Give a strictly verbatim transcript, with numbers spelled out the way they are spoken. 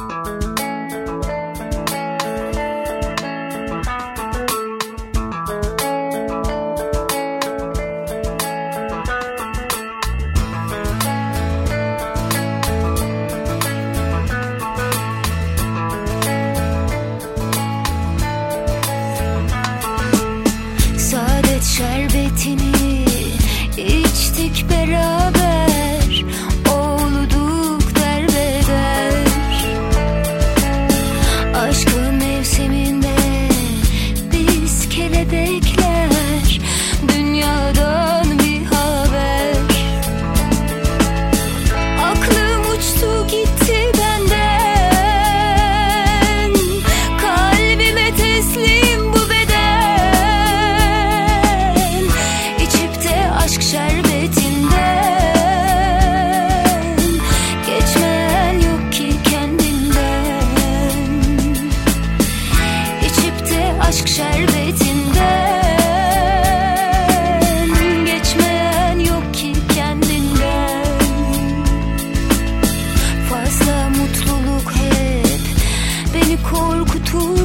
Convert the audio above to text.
Şerbetini içtik beraber, olduk derbeder. Aşkın mevsiminde biz kelebekler, dünyadan bir haber. Aklım uçtu gitti benden, kalbime teslim bu aşk şerbetinden, geçmeyen yok ki kendinden. İçip de aşk şerbetinden, geçmeyen yok ki kendinden. Fazla mutluluk hep beni korkutur.